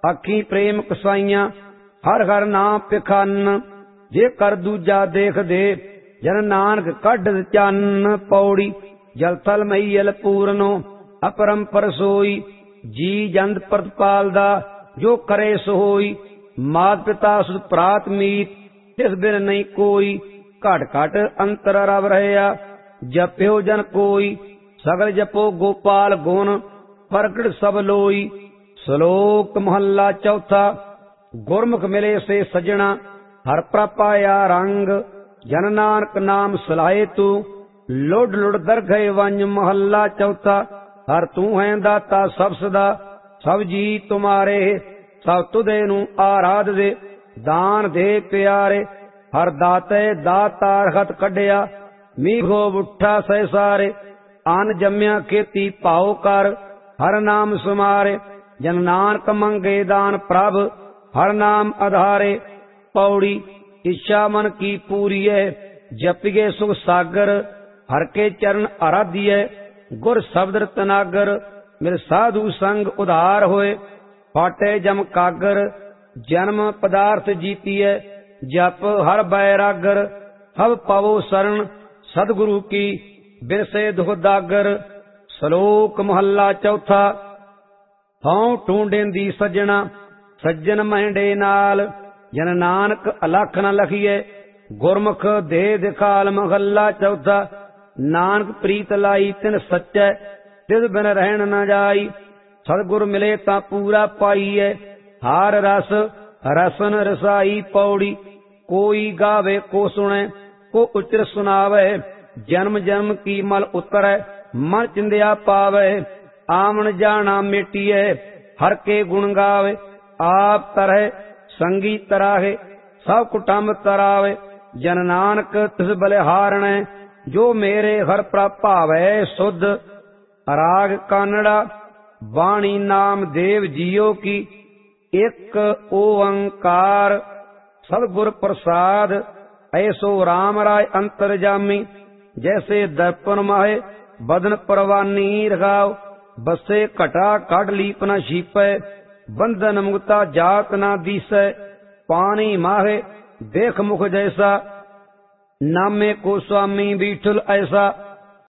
आखी प्रेम कसाइयां हर हर नाम पिखन। जे कर दूजा देख दे जन नानक कढ़ चन्न। पौड़ी जल थल महीयल पूरनो अपरंपर सोई। जी जंद प्रतिपालदा जो करे सोई। मात पिता सुत प्रात मीत तिस बिन नहीं कोई। घट घट अंतर रव रहया जप्यो जन कोई। सगल जपो गोपाल गुण प्रगट सब लोई। श्लोक महला चौथा। गुरमुख मिले से सजना हर प्रपाया रंग। जन नानक नाम सलाहे तू लुड लुड दरगए वंज। महला चौथा। हर तू है दाता सब सदा सब जी तुम्हारे। सब तुदे नू आराध दे दान दे प्यारे। हर दाते दातार हथ कढ़िया मीघो बुठा सह सारे। अन जम्या खेती भाव कर हर नाम सुमारे। जन नानक मंगे दान प्रभ हर नाम आधारे। पौड़ी इच्छा मन की पूरी है जपिगे सुख सागर। हर के चरण आराध्य गुर शब्द तनागर। मेरे साधु संग उधार होए फाटे जम कागर। जन्म पदार्थ जीतीय जप हर बैरागर। हव पवो शरण सदगुरु की बिरसे दुखदागर। श्लोक महला चौथा। हौं ढूंढेंदी सजना सज्जन महंडे नाल। जन नानक अलख न लखिए गुरमुख दे दिखाल। महला चौथा। नानक प्रीत लाई तिन सच्चै तिस बिन रहन न जाई। सतगुर मिले ता पूरा पाईए हार रस रसन रसाई। पौड़ी कोई गावे को सुने को उचर सुनावे। जन्म जन्म की मल उतरै मन चिंदिया पावे। आमन जाना मिटिए हर के गुण गावे। आप तरह संगी तराहे सब कुटुंब तरावे। जन नानक तिस बलिहारण जो मेरे हर प्रभावै सुध। राग कानड़ा बाणी नाम देव जियो की एक ओंकार। सदगुर प्रसाद ऐसो राम राय अंतरजामी। जैसे दर्पण माहे बदन परवानी रखाओ। बसे घटा काढ़ लीप न शीपै बंधन मुक्ता जात न दीसै। पानी माहे देख मुख जैसा नामे को स्वामी बीठल ऐसा।